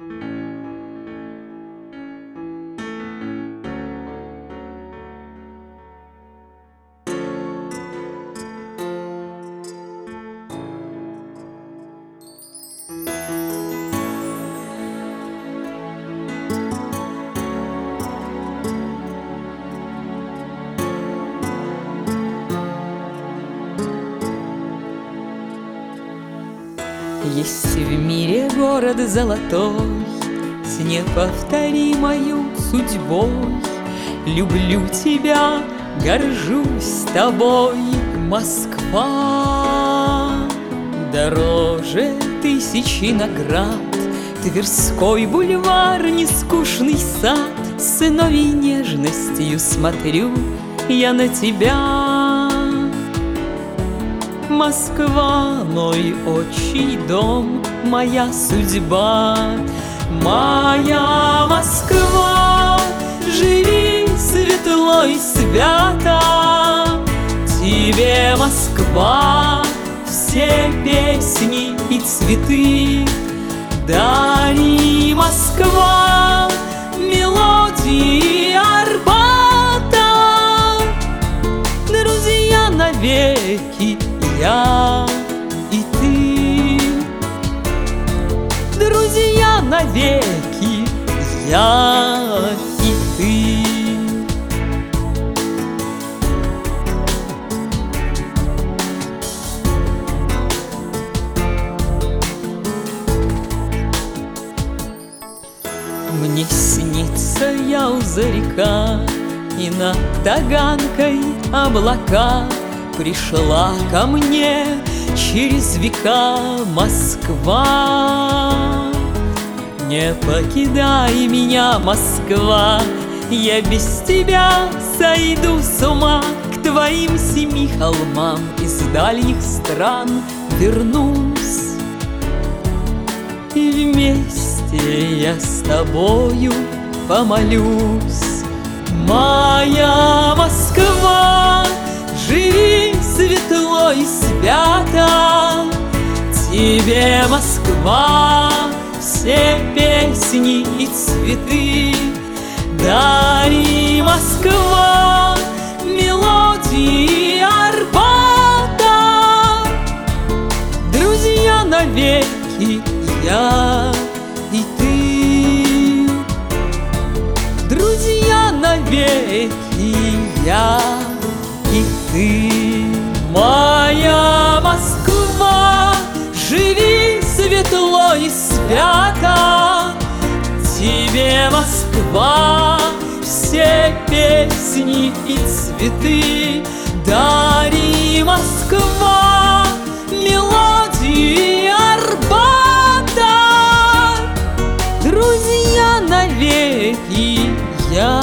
Есть в мире город золотой с неповторимою судьбой. Люблю тебя, горжусь тобой, Москва. Дороже тысячи наград Тверской бульвар, нескучный сад. С сыновьей нежностью смотрю я на тебя. Москва, мой отчий дом, моя судьба. Моя Москва, живи светло и свято. Тебе, Москва, все песни и цветы дари, Москва, мелодии Арбата. Друзья навеки, я и ты, друзья навеки, я и ты. Мне снится, я у зарека, и над Таганкой облака. Пришла ко мне через века Москва. Не покидай меня, Москва, я без тебя сойду с ума. К твоим 7 холмам из дальних стран вернусь, и вместе я с тобою помолюсь. Моя Москва, живи светло и свято. Тебе, Москва, все песни и цветы дари, Москва, мелодии Арбата. Друзья навеки, я и ты, друзья навеки, я и ты. Моя Москва, живи светло и свято. Тебе, Москва, все песни и цветы дари, Москва, мелодии Арбата. Друзья навеки, я